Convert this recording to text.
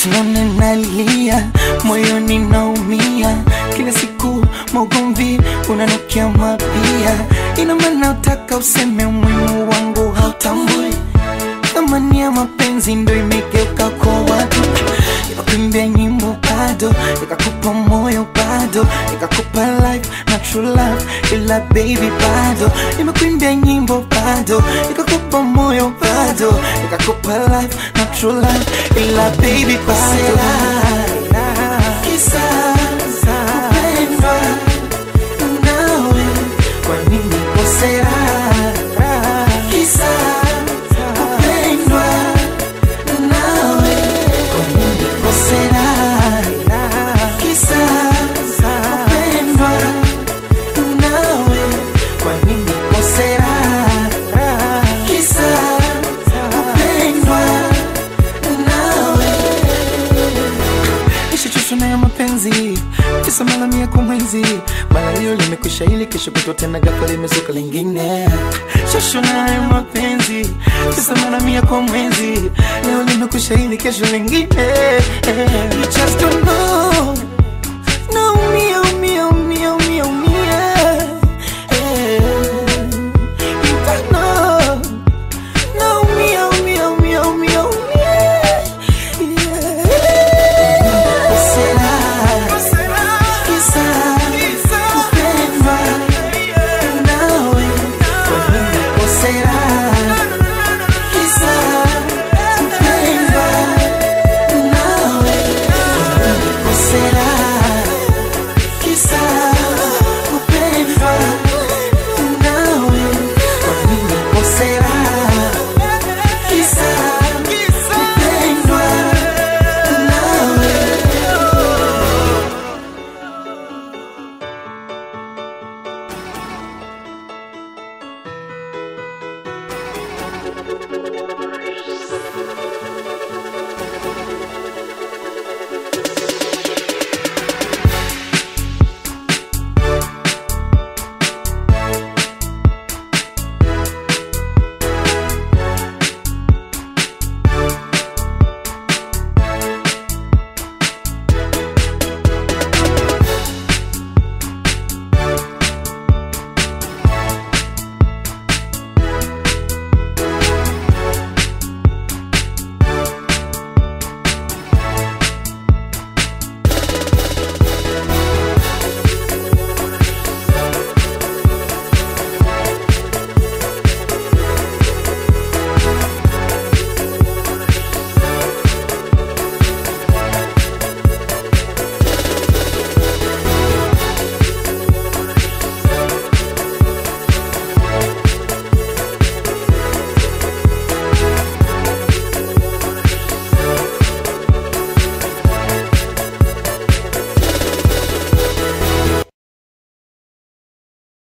Usinone nalia, moyoni naumia. Kila siku maugomvi unanukia mapia. Ina maana utaka useme umuhimu wangu hautambui. Thamani ya mapenzi ndo imegeuka kwa watu. Nikakuimbia nyimbo bado, nikakupa moyo bado, nikakupa life na true love, ila baby bado. Nimekuimbia nyimbo bado, nikakupa moyo bado, nikakupa life na true love, ila baby bado. Kisa kupendwa nawe, kwa nini kosea? Kisa kupendwa nawe, kwa nini kosea? Kisa kupendwa nawe, kwa nini kosea? Kisa kupendwa nawe. Nishachoshwa na ya mapenzi, kisa mara 100 kwa mwezi. Mara hiyo limekwisha ili kesho kutwa tena ghafla limezuka lingine. Choshwa na ya mapenzi, kisa mara 100 kwa mwezi. Leo limekwisha ili kesho lingine. You just don't know